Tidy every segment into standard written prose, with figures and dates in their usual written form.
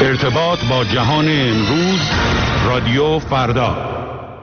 ارتباط با جهان امروز، رادیو فردا.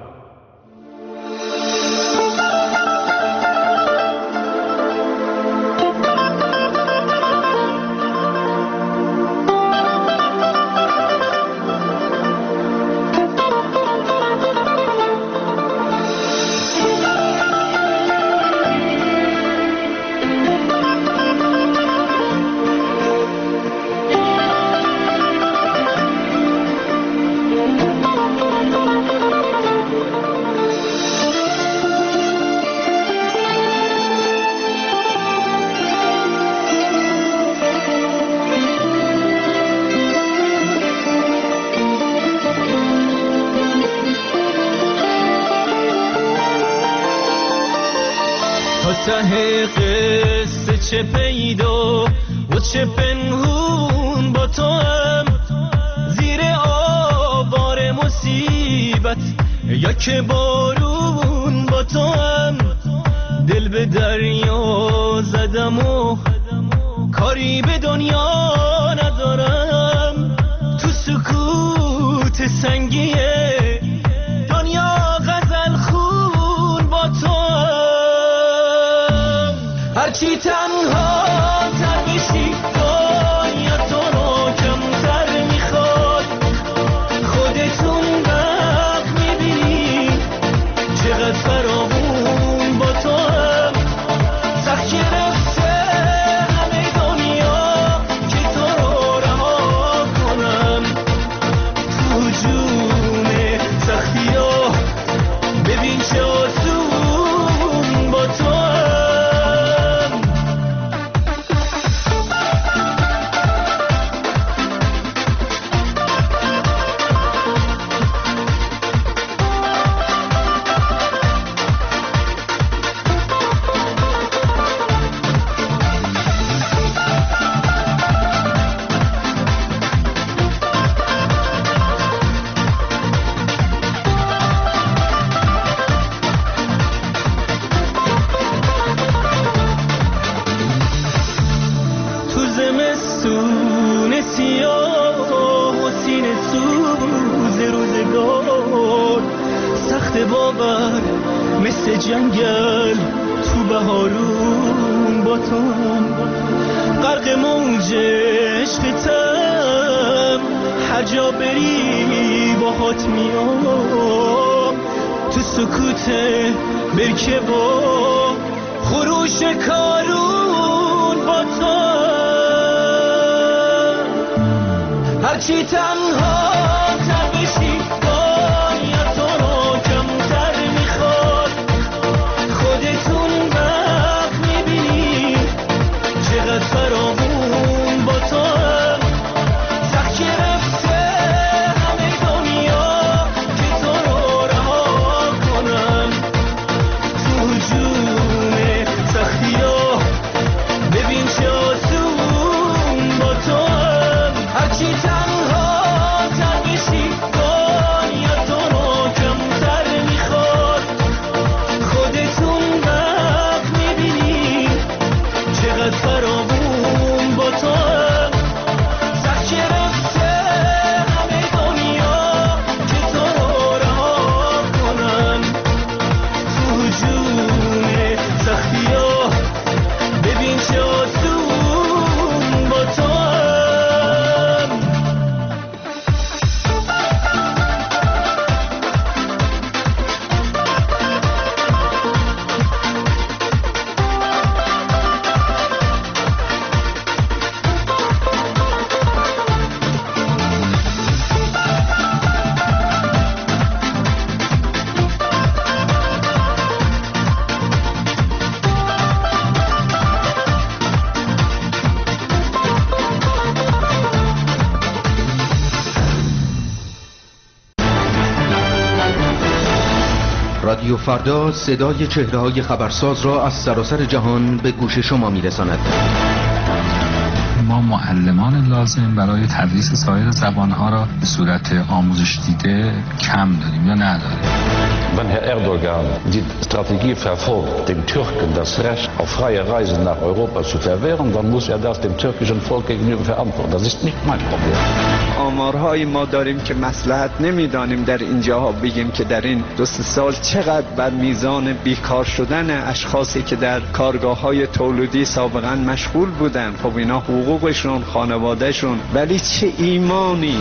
ته قصه چه پیدا و چه پنهون با تو هم، زیر آوار مصیبت یا که بارون با تو هم، دل به دریا زدم و کاری به دنیا ندارم، تو سکوت سنگیه دنیا غزل خون با تو هم. هرچی تنها تر بشی دنیا تو رو کمتر میخواد، خودتون وقت میبینی چقدر فراوون با تو هم، سخت گرفته همه دنیا که تو رو رها کنم، تو جون سختی ها ببین چه آسون با تو هم. زمستون سیاه و سینه سوز روزگار، سخت باور مثل جنگل تو بهارون با تو هم، غرق موج عشقتم هر جا بری باهات میام، تو سکوت برکه با خروش کارون با تو. هرچی تنها تر بشی دنیا تو رو کمتر میخواد، خودتون وقت میبینی چقدر فراوون با تو هم، سخت گرفته همه دنیا که تو رو رها کنم، تو جون سختی ها ببین چه آسون با تو هم. هرچی تنها تر بشی دنیا تو رو کمتر میخواد، خودتون وقت میبینی چقدر فراوون با تو هم، سخت گرفته همه دنیا که تو رو رها کنم، تو جون سختی ها ببین چه آسون با تو هم. رادیو فردا صدای چهره‌های خبرساز را از سراسر جهان به گوش شما می‌رساند. ما معلمان لازم برای تدریس سایر زبانها را به صورت آموزش دیده کم داریم یا نداریم. Wenn Herr Erdogan die Strategie verfolgt, den Türken das Recht auf freie Reisen nach Europa zu verwehren, dann muss er das dem türkischen Volk gegenüber verantworten. Das ist nicht mein Problem. آمارهای ما داریم که مصلحت نمیدانیم در اینجا بگیم که در این 2-3 سال چقدر بر میزان بیکار شدن اشخاصی که در کارگاه‌های تولیدی سابقا مشغول بودن، خب اینا حقوقشون، خانوادهشون، ولی چه ایمانی.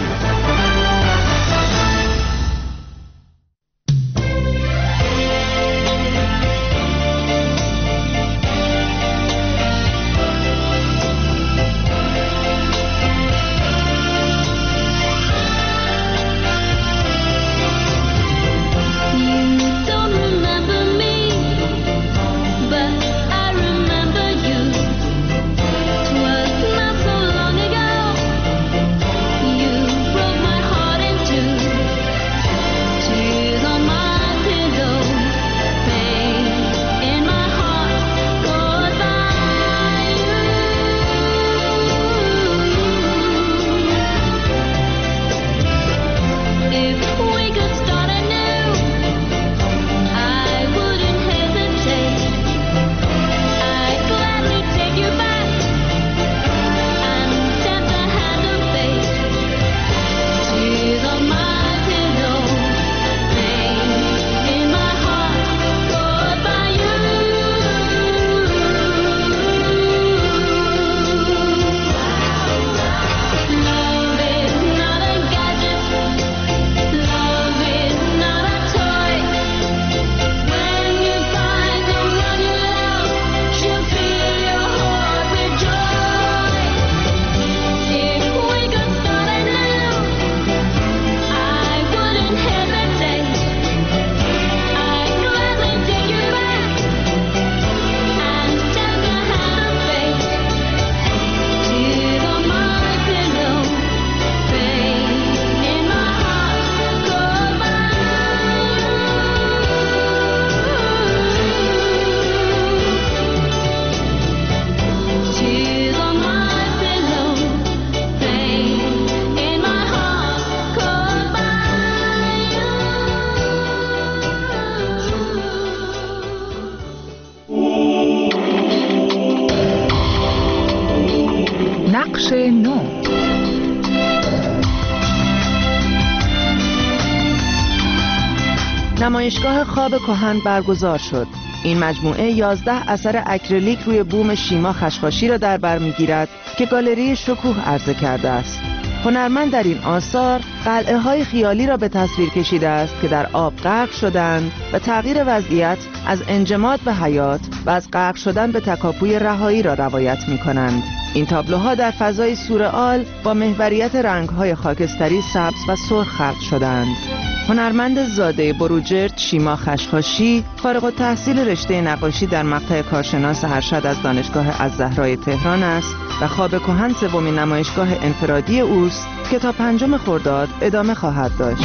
نقش نو. نمایشگاه خواب کهن برگزار شد. این مجموعه 11 اثر اکریلیک روی بوم شیما خشخاشی را در بر می‌گیرد که گالری شکوه عرضه کرده است. هنرمند در این آثار قلعه های خیالی را به تصویر کشیده است که در آب غرق شدند و تغییر وضعیت از انجماد به حیات و از غرق شدن به تکاپوی رهایی را روایت می کنند. این تابلوها در فضای سورئال با محوریت رنگ‌های خاکستری، سبز و سرخ خلق شدند. هنرمند زاده بروجرد شیما خشخاشی فارغ التحصیل رشته نقاشی در مقطع کارشناس ارشد از دانشگاه الزهرای تهران است و خواب کهن سومین نمایشگاه انفرادی اوست که تا 5 خرداد ادامه خواهد داشت.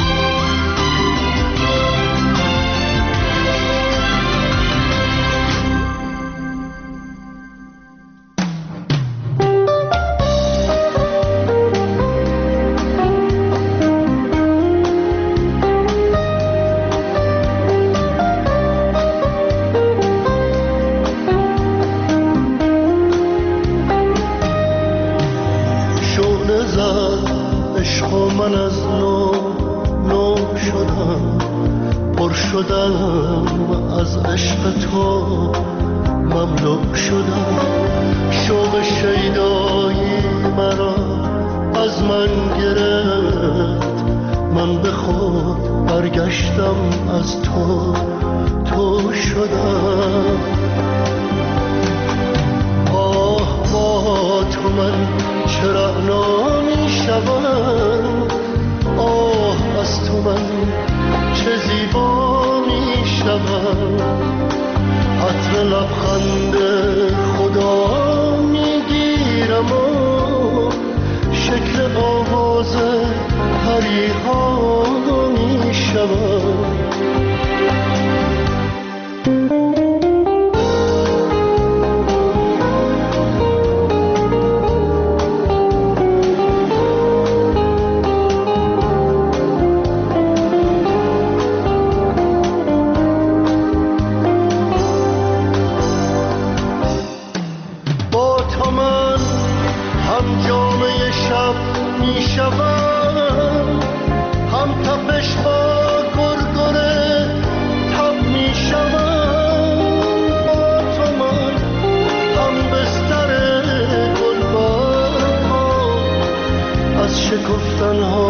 شکفتنها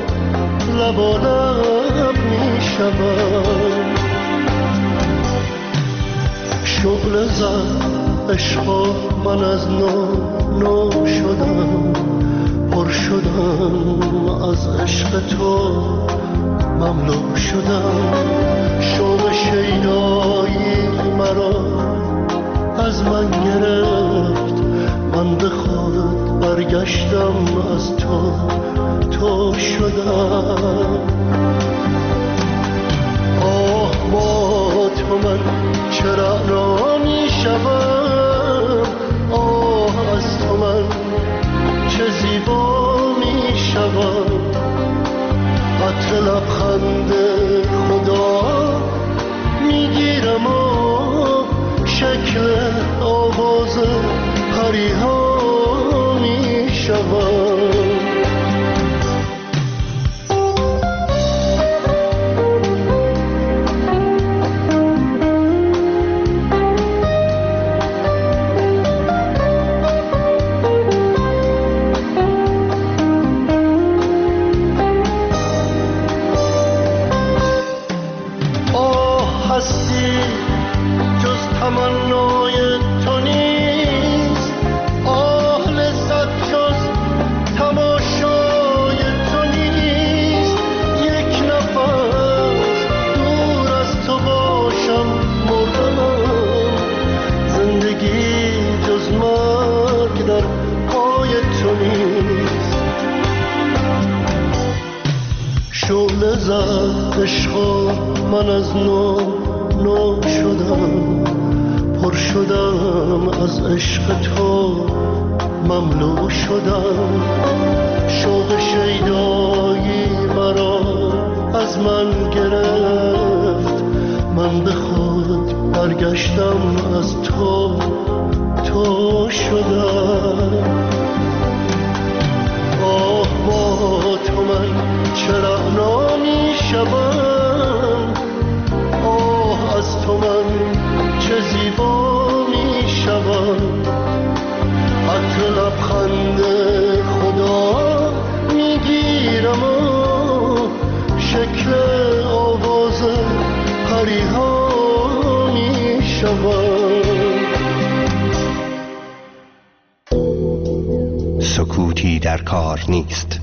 لبالب می شود. شعله زد عشقا من از نو شدم، پر شدم از عشق تو، مملو شدم. شوق شیدایی مرا از من گرفت، من به خود برگشتم از تو شدم. آه با تو من چرا نمی شدم، آه از تو من چه زیبا می شدم. عطر لبخند خدا میگیرم و شکل آواز پریها می شدم. شعله زد عشقا من از نو شدم، پر شدم از عشق تو، مملو شدم. شوق شیدایی مرا از من گرفت، من به خود برگشتم از تو شدم. آه با تو من چرا نمی شدم، آه از تو من چه زیبا می شدم. عطر لبخند خدا میگیرم و شکل آواز پریها می شدم. سکوتی در کار نیست.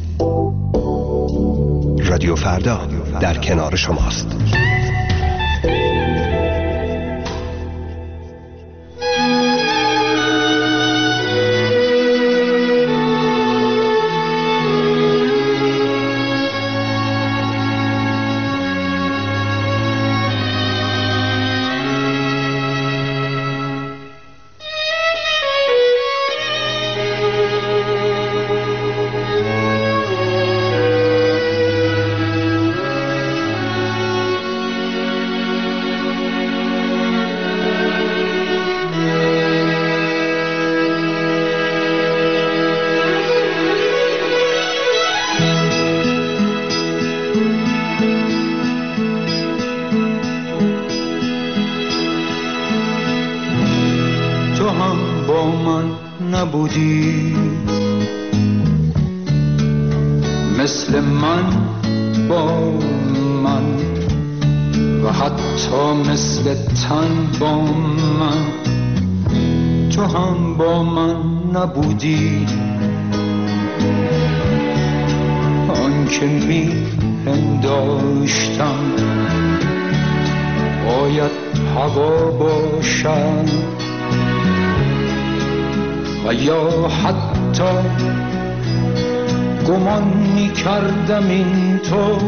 رادیو فردا در کنار شماست. نبودی مثل من با من و حتی مثل تن با من، تو هم با من نبودی. آن که می پنداشتم باید هوا باشد و یا حتی گمان می کردم این تو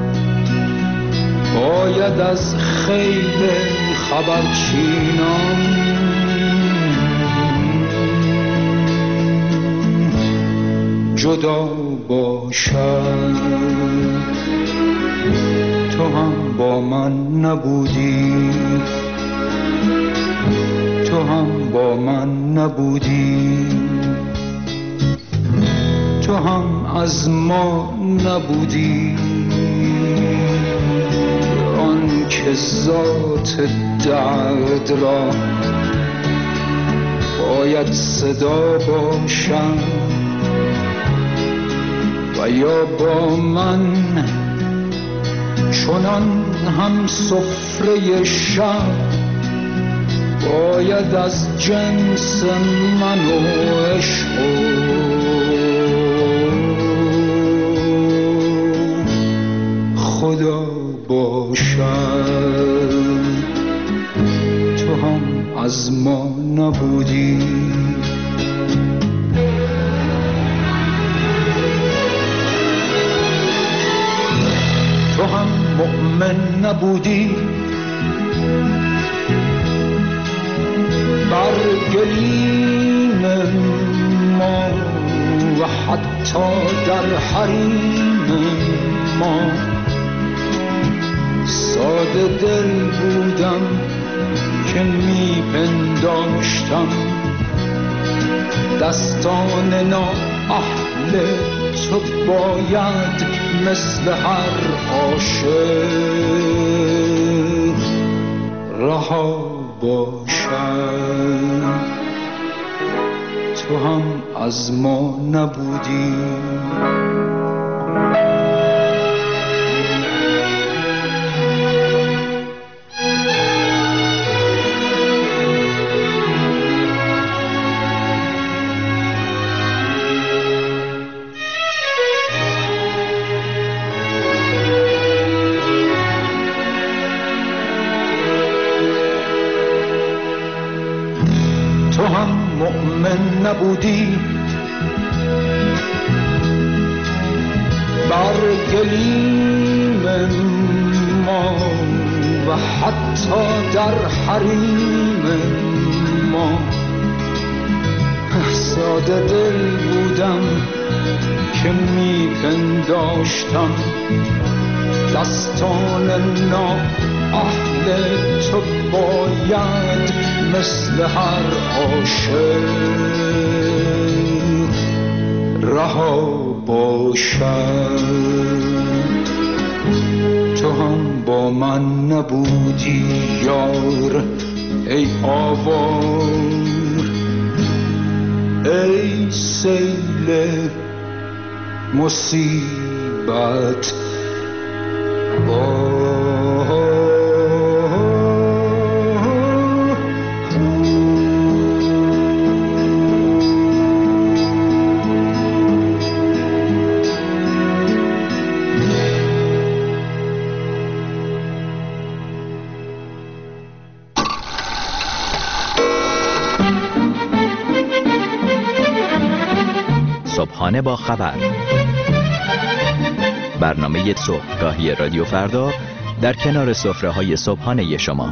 باید از خیل خبرچینان جدا باشد. تو هم با من نبودی، تو هم با من نبودی، تو هم از ما نبودی. آن که ذات درد را باید صدا باشم و و یا با من چنان هم سفره شب باید از جنس من و عشق خدا باشد. تو هم از ما نبودی، تو هم مؤمن نبودی، بر گلیم ما و حتی در حریم ما ساده دل بودم که میپنداشتم دستان نااهل تو باید مثل هر عاشق رها باشد. تو هم از ما نبودی، نبودی، بر گلیم ما و حتی در حریم ما ساده دل بودم که میپنداشتم دستان نااهل تو باید مثل هر عاشق رها باشد. تو هم با من نبودی یار، ای آوار، ای سیل مصیبت صبحانه با خبر، برنامه صبحگاهی رادیو فردا در کنار سفره‌های صبحانه شما.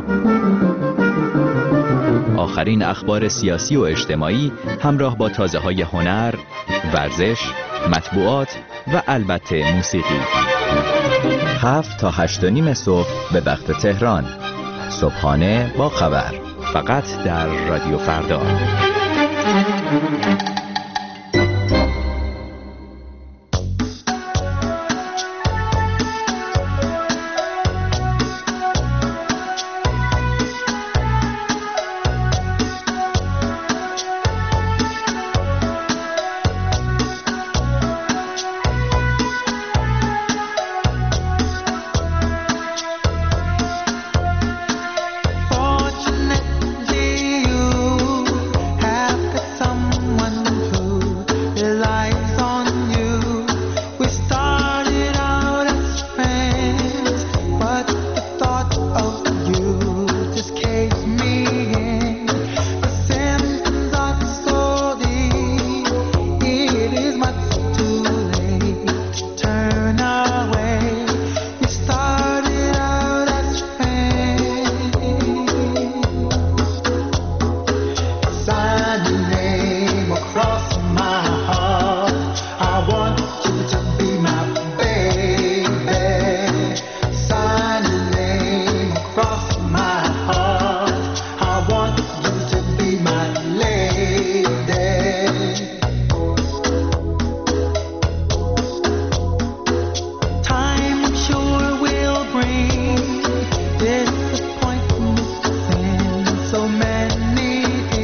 آخرین اخبار سیاسی و اجتماعی همراه با تازه‌های هنر، ورزش، مطبوعات و البته موسیقی. 7 تا 8:30 صبح به وقت تهران. صبحانه با خبر، فقط در رادیو فردا.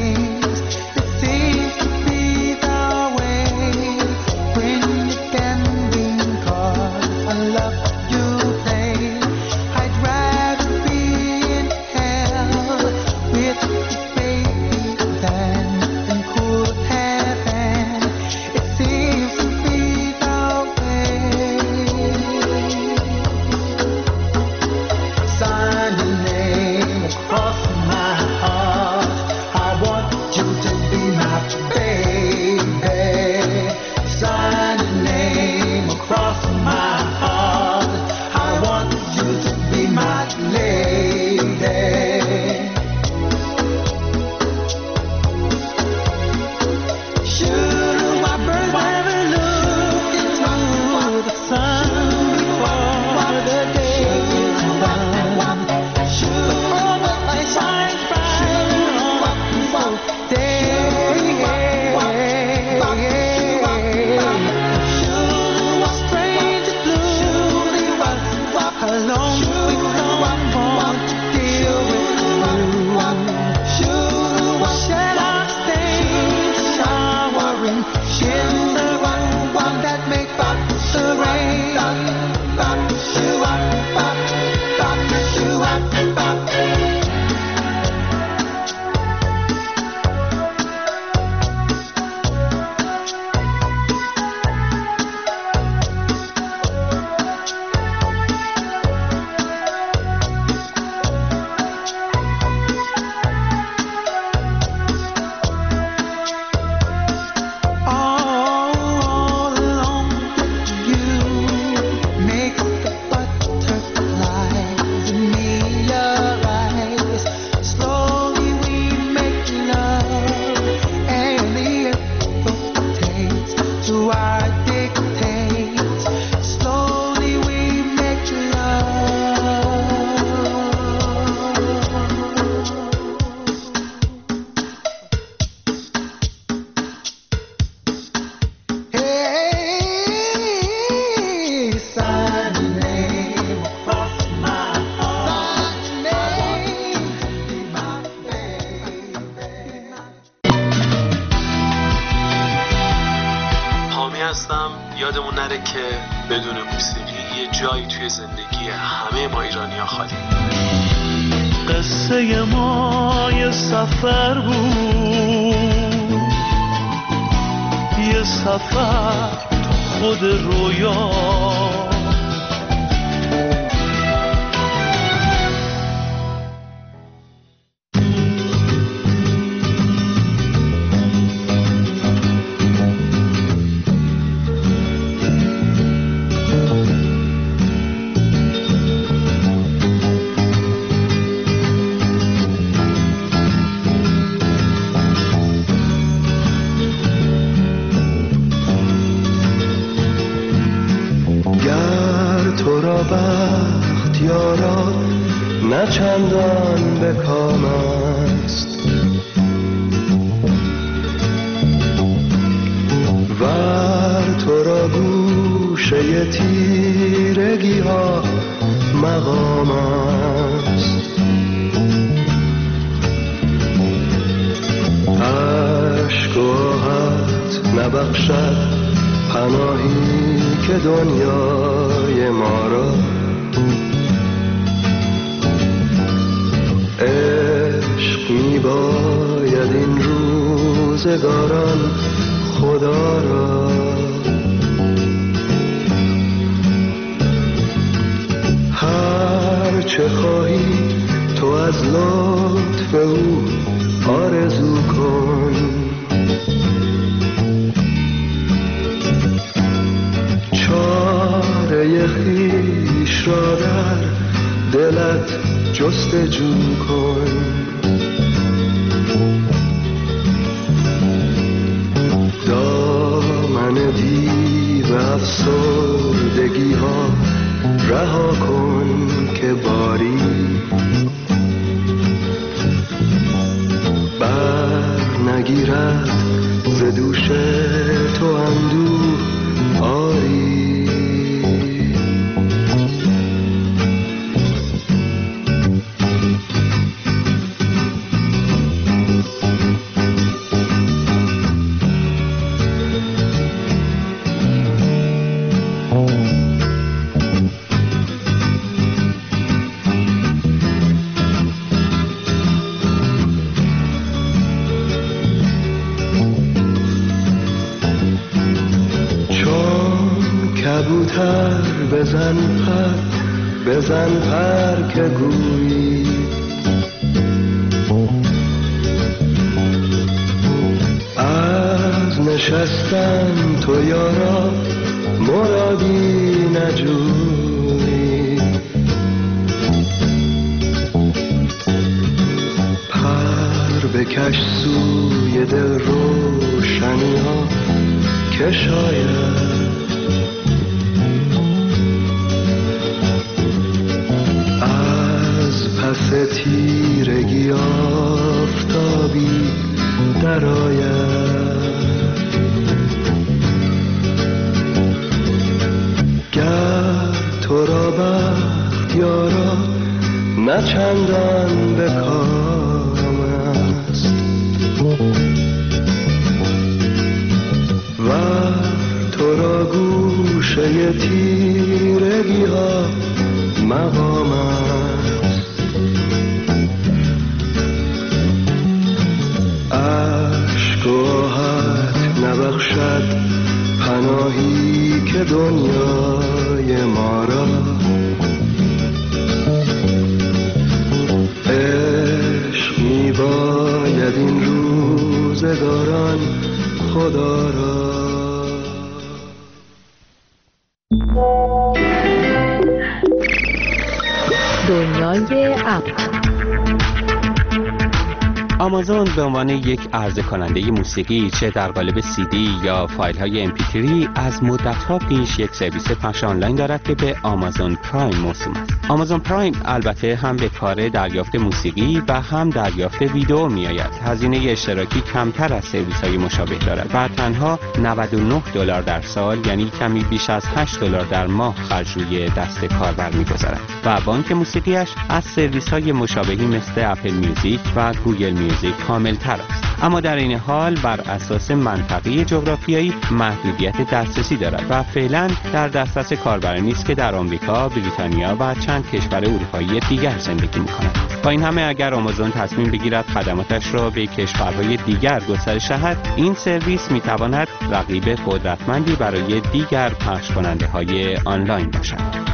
When you can هنره که بدون موسیقی یه جایی توی زندگی همه ما ایرانی‌ها خالی. قصه ما یه سفر بود، یه سفر تو خود رویا. نه چندان به کام است ور تو را گوشه تیرگی ها مقام است. عشق و آهت نبخشد پناهی که دنیای ما را. عشق می باید این روزگاران خدا را. هر چه خواهی تو از لطف او آرزو کن. چاره خویش را در دلت جستجو کن. دامن دیو افسردگی ها رها کن که باری بر نگیرد ز دوش تو اندوه آری. بزن پر که گویی از نشستن تو یارا مرادی نجویی. پر بکش سوی دل روشنی ها که شاید پس تیرگی آفتابی درآید. گر تو را بخت یارا نه چندان به کام است ور تو را گوشه تیرگی ها مقام است. عشق و آهت نبخشد پناهی که دنیای ما را. عشق می باید این روزگاران خدا را. دنیای اپ آمازون به عنوان یک عرضه کننده موسیقی چه در قالب CD یا فایل های MP3 از مدت‌ها پیش یک سرویس پخش آنلاین دارد که به آمازون پرایم موسوم است. آمازون پرایم البته هم به کار دریافت موسیقی و هم دریافت ویدئو می‌آید. هزینه اشتراکی کمتر از سرویس‌های مشابه دارد و تنها $99 در سال، یعنی کمی بیش از $8 در ماه خرج روی دست کاربر می‌گذارد و بانک موسیقیش از سرویس‌های مشابهی مثل اپل میوزیک و گوگل میوزیک اندازه کامل تر است، اما در این حال بر اساس منطقه جغرافیایی محدودیت دسترسی دارد و فعلا در دسترس کاربرانی نیست که در آمریکا، بریتانیا و چند کشور اروپایی دیگر زندگی می‌کنند. با این همه اگر آمازون تصمیم بگیرد خدماتش را به کشورهای دیگر گسترش دهد، این سرویس می‌تواند رقیب قدرتمندی برای دیگر پخش کننده‌های آنلاین باشد.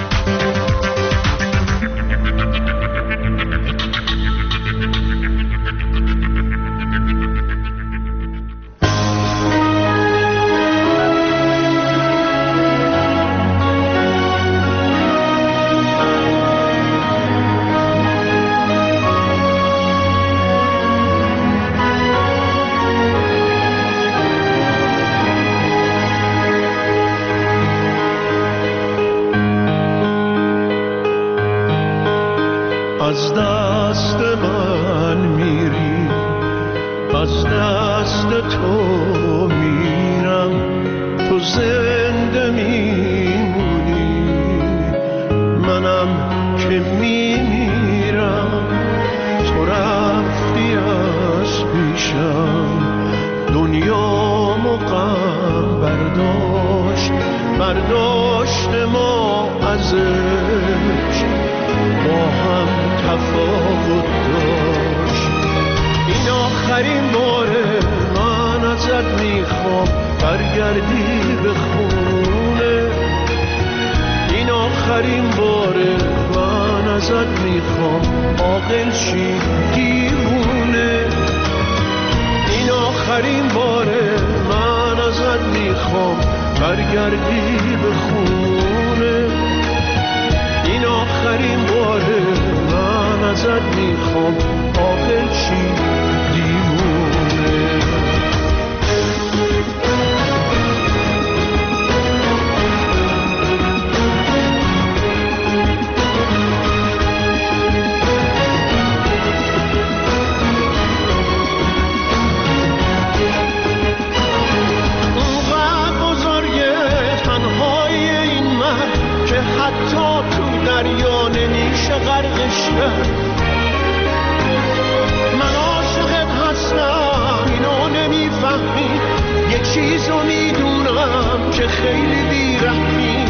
از دست من میری، از دست تو میرم، تو زنده میمونی، منم که میمیرم. تو رفتی از پیشم، دنیامو غم برداشت ما ازش، با هم تفاوت داشت. این آخرین باره من ازت میخوام برگردی به خونه. این آخرین باره من ازت میخوام عاقل شی دیوونه. این آخرین باره من ازت میخوام برگردی به خونه. این آخرین باره من ازت میخوام عاقل شی دیوونه. حتی تو دریا نمیشه غرقش کرد. من عاشقت هستم اینو نمیفهمی، یه چیزو میدونم که خیلی بیرحمی.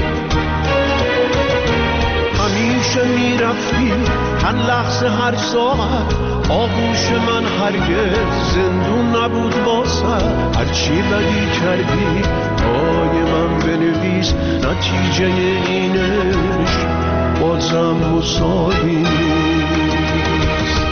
همیشه میرفتی هر لحظه هر ساعت، آغوش من هرگز زندون نبود واسه. هرچی بدی کردی پای من بنویس، نتیجه اینش بازم مساوی نیست.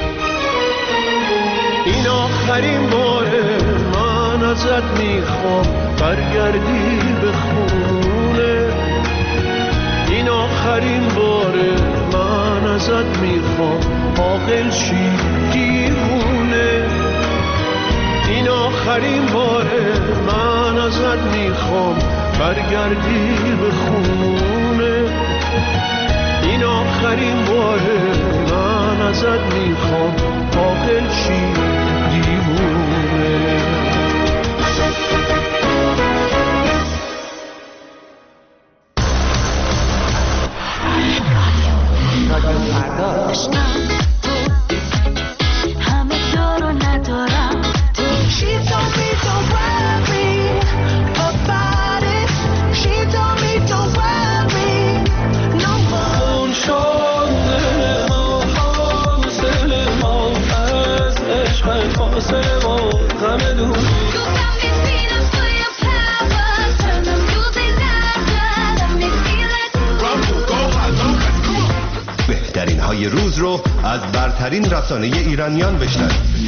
این آخرین باره من ازت میخوام برگردی به خونه. این آخرین باره من ازت میخوام عاقل شی دیوونه. این آخرین باره من ازت میخوام برگردی به خونه. این آخرین باره من ازت میخوام عاقل شی دیوونه. بهترین های روز رو از برترین رسانه ایرانیان بشنوید.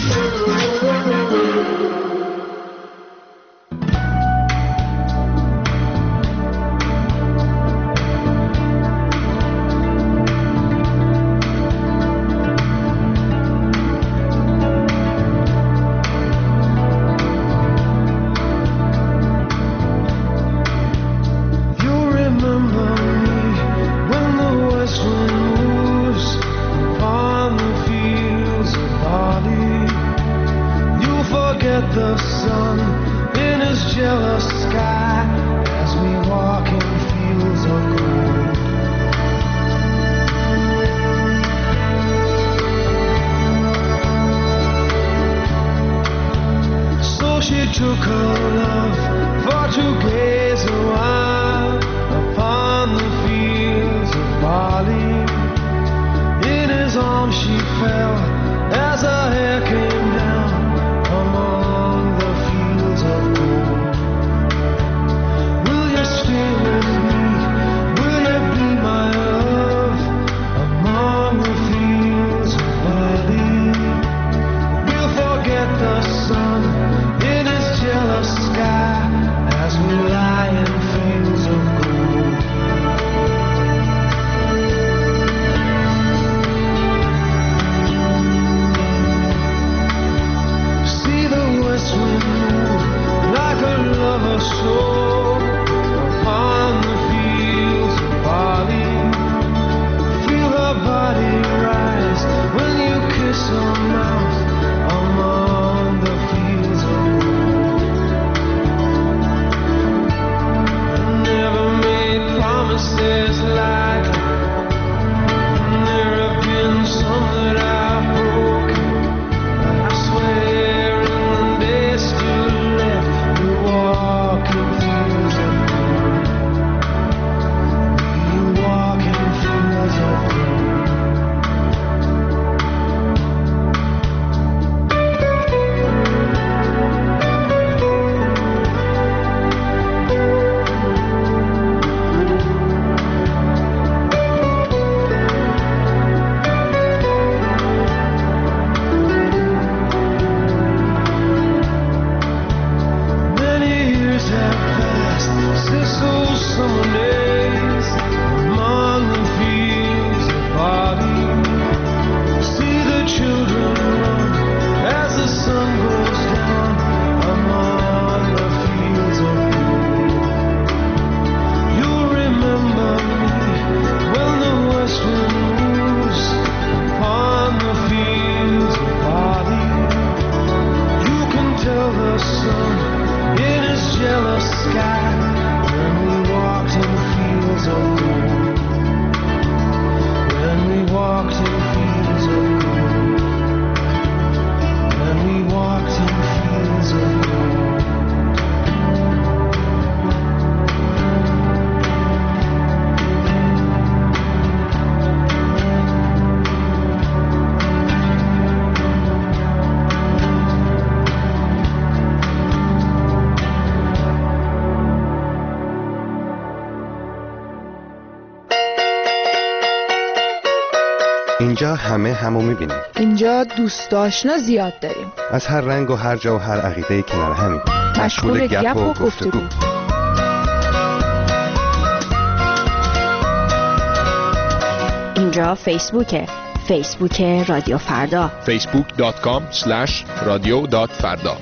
The اینجا همه همو میبینیم. اینجا دوست آشنا زیاد داریم. از هر رنگ و هر جا و هر عقیده کنار همین. مشغول گپ و گفتگو. اینجا فیسبوکه. فیسبوک رادیو فردا. facebook.com/radio.farda.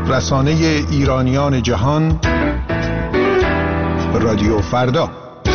رسانه ایرانیان جهان، رادیو فردا.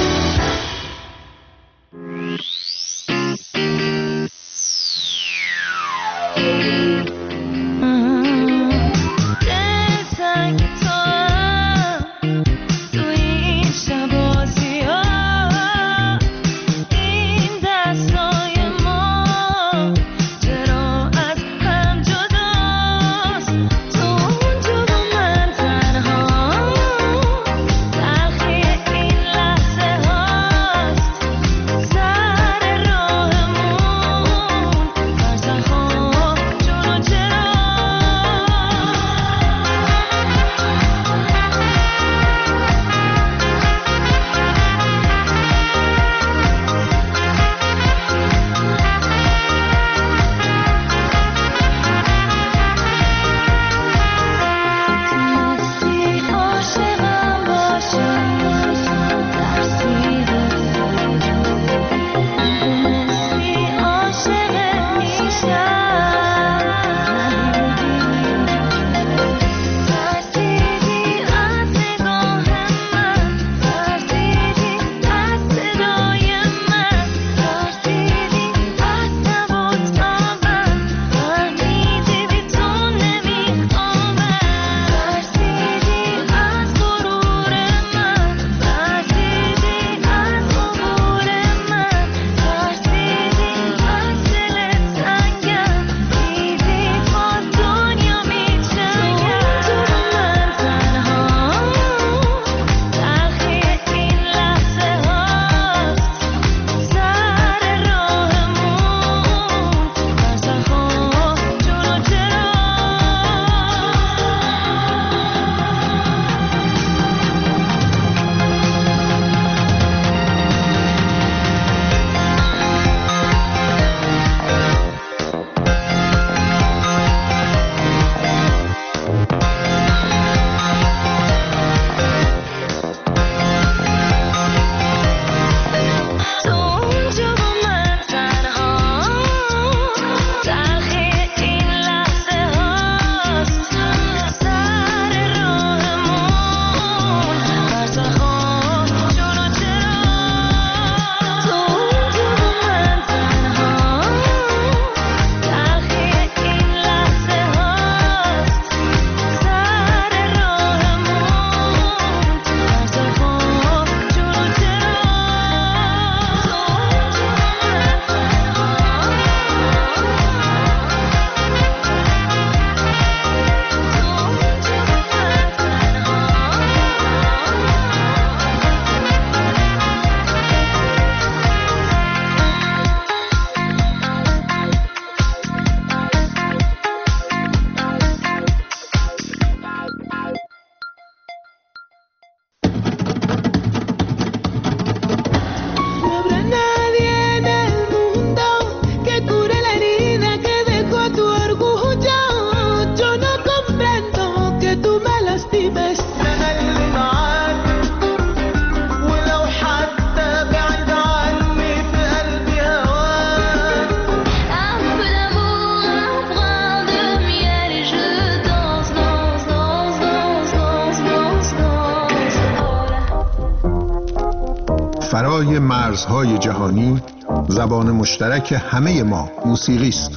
فرای مرزهای جهانی، زبان مشترک همه ما موسیقی است.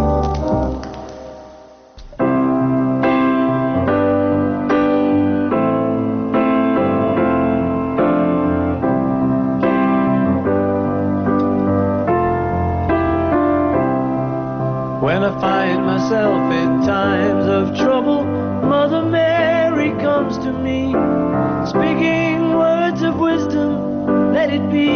When I find myself in times of trouble, Mother Mary comes to me, speaking words of wisdom, let it be.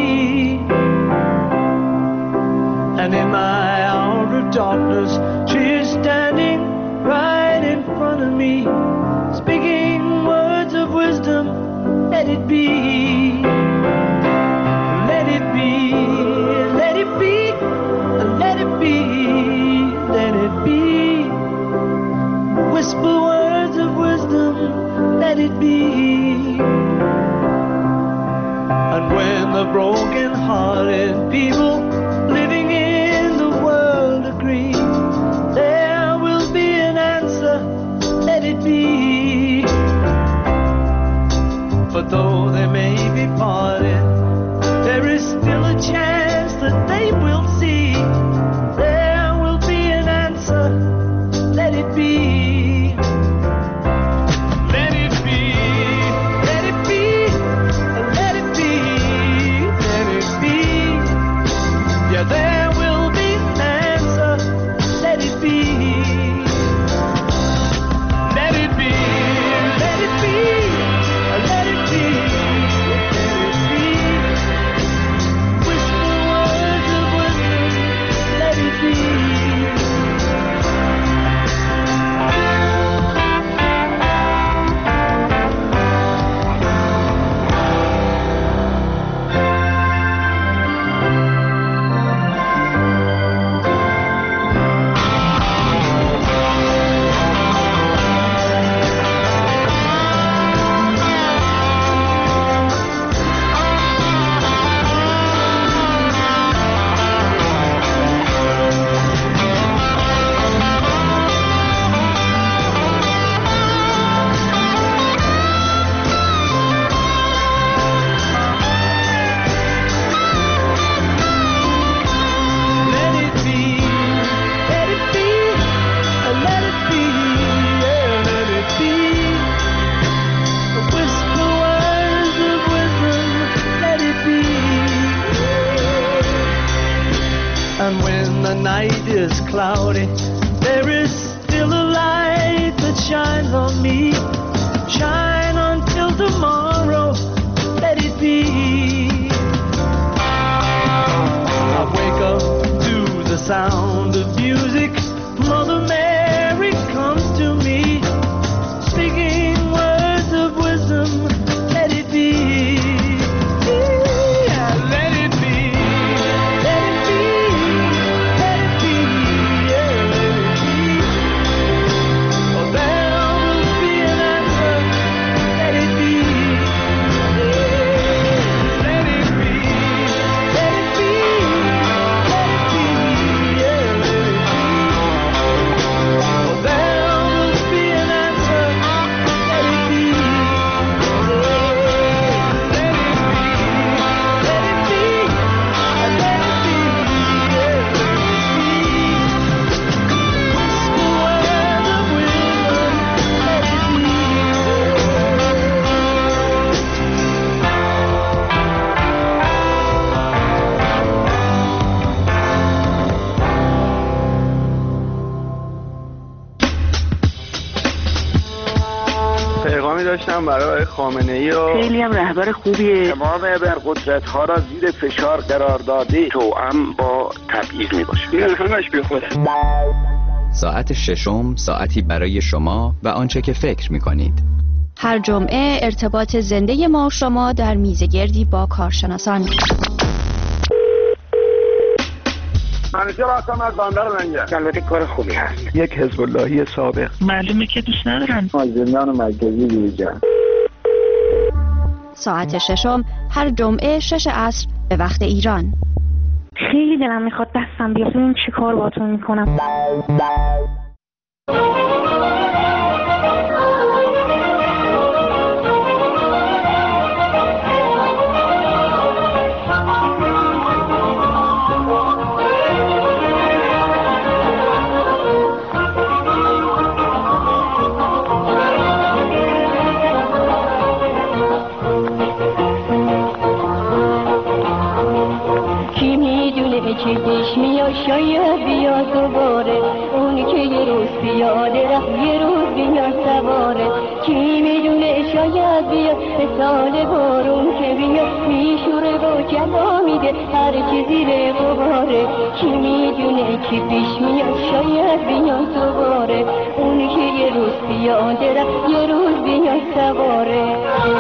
And in my hour of darkness, she is standing right in front of me, speaking words of wisdom, let it be. Let it be, let it be, let it be. Let it be. Whisper words of wisdom, let it be. And when the broken-hearted people living in the world agree, there will be an answer, let it be. cloudy, there is still a light that shines on me. Shine until tomorrow, let it be. I wake up to the sound of music. Mother Mary comes to me, speaking words of wisdom. Let it be. داشتم برای خامنه‌ای و خیلی هم رهبر خوبیه. تمام ابرقدرت‌ها را زیر فشار قرار داده توأم با تبعیض میباشه. این همش بیخوده. ساعت ششم ساعتی برای شما و آنچه که فکر می‌کنید. هر جمعه ارتباط زنده ما و شما در میزگردی با کارشناسان. منیجر هستم از بندر منگه. البته کار خوبی هست. یک حزب اللهی سابق. معلومه که دوست ندارن. از زندان مرکزی بیرون. ساعت ششم هر جمعه 6 عصر به وقت ایران. خیلی دلم میخواد دستم بیاد ببینم چه کار باهاتون میکنم. که پیش میاد شاید بیاد دوباره، اونی که یه روز پیاده رفت یه روز بیاد سواره. کی میدونه شاید بیاد به سال بارون که بیاد میشوره و جلا میده هر چی زیر غباره. کی میدونه کی پیش میاد شاید بیاد دوباره، اونی که یه روز پیاده رفت یه روز بیاد سواره.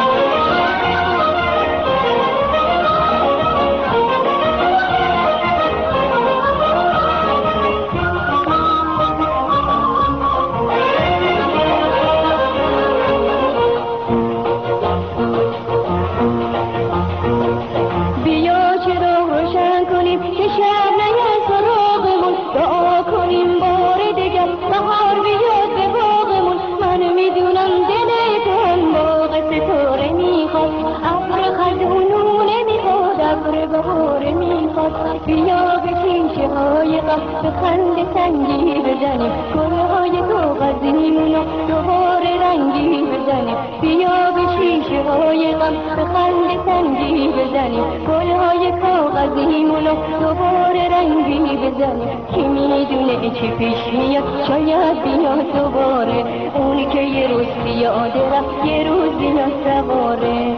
بیا به کیشه های غم به خنده سنگی بزنیم، گلهای کاغذیمونو دوباره رنگی بزنیم. بیا به کیشه های غم به خنده سنگی بزنیم، گلهای کاغذیمونو دوباره رنگی بزنیم. کی میدونه چی پیش میاد شاید بیاد دوباره، اونی که یه روز پیاده رفت یه روز بیاد سواره.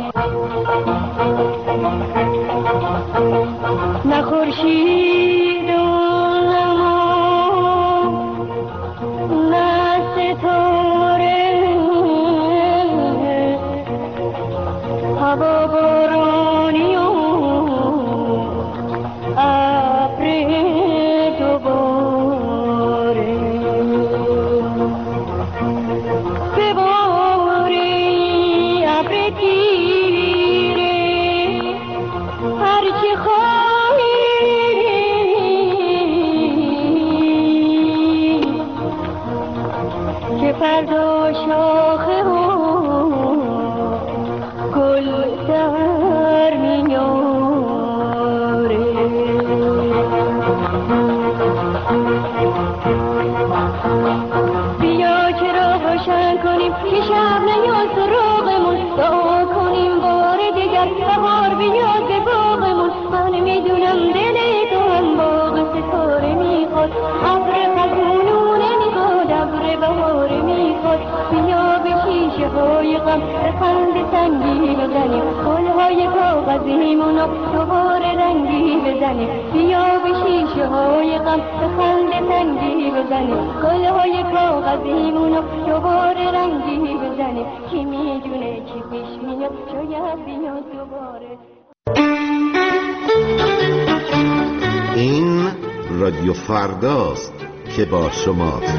نه خورشید و نه ستاره، هوا بارانی و ابر دوباره. بباری ابر تیره هرچی خواهی، که فردا شاخه و گل در میاره. بیا که را روشن کنیم که شب نیاد سراغمون، دعا کنیم بار دیگر بهار بیاد به باغمون. من میدونم دل تو هم باغ ستاره میخواد، ابر غم به خنده سنگی بزنیم، گلهای کاغذیمونو دوباره رنگی بزنیم، بیا به شیشه های غم به خنده سنگی بزنیم، گلهای کاغذیمونو دوباره رنگی بزنیم، کی میدونه چی پیش میاد، شاید بیاد دوباره. این رادیو فرداست که با شماست.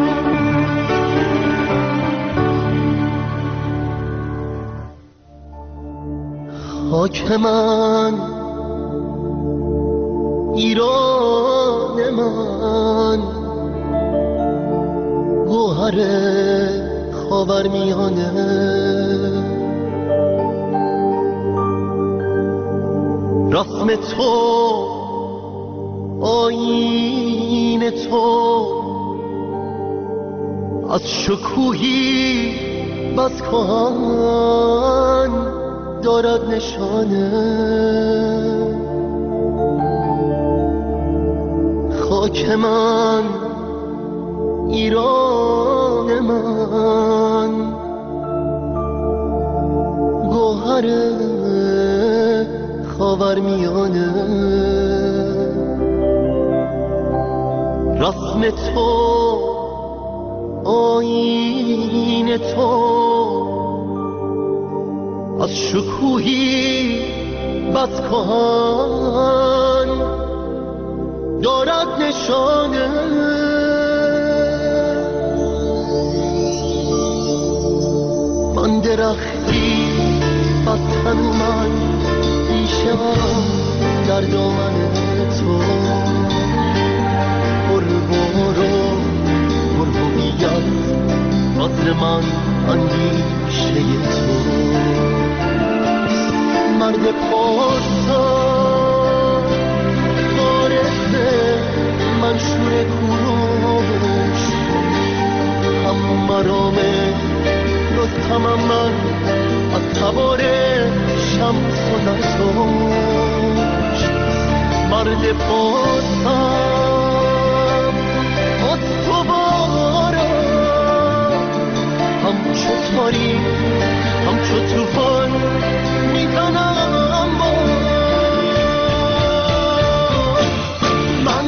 خاک من، ایران من، گوهر خاورمیانه، رسم تو، آیین تو، از شکوهی بس کهن دارد نشانه. خاک من، ایران من، گوهر خاورمیانه، رسم تو، آیین تو، از شکوهی بس کهن دارد نشانه. من درختی بس تنومن پیشم در دامن تو، برو بیاد عذر من اندیشه تو. مرد پارسا بارسته منشور کوروش، هم مرامه رستمم من از تبار شمس و زرتوش. مرد پارسا استوارا، همچو تاریک همچو توفان میزنم با من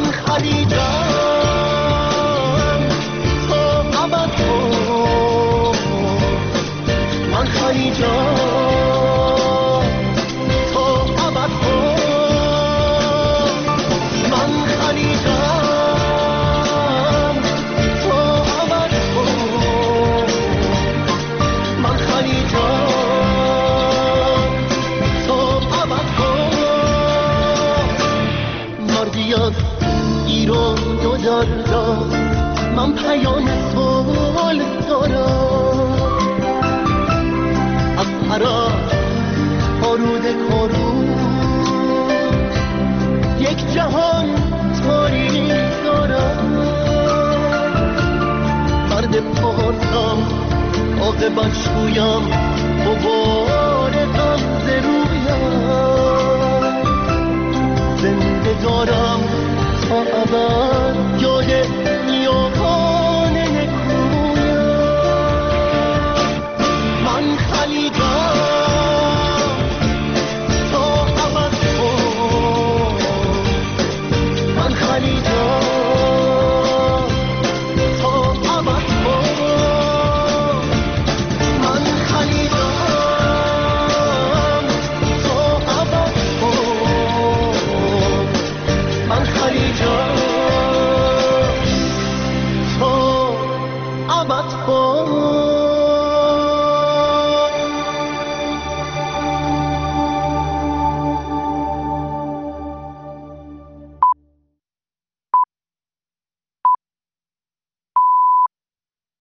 خلیجم تا ابد کن. من خلیجم تا ابد کن. من خلیجم تا ابد کن. من خلیجم ایران دو دارم، من پیام صلح دارم. از هرات آرود کارون یک جهان تاریک دارم. مرد پارسم عاقبت شویم، مبارزم ز رویم. زنده دارم تا ابد یاد نیاکان نکویم. من خلیجم تا ابد کن. من خلیجم تا ابد کن. من خلیجم تا ابد کن. من خلیجم تا ابد کن.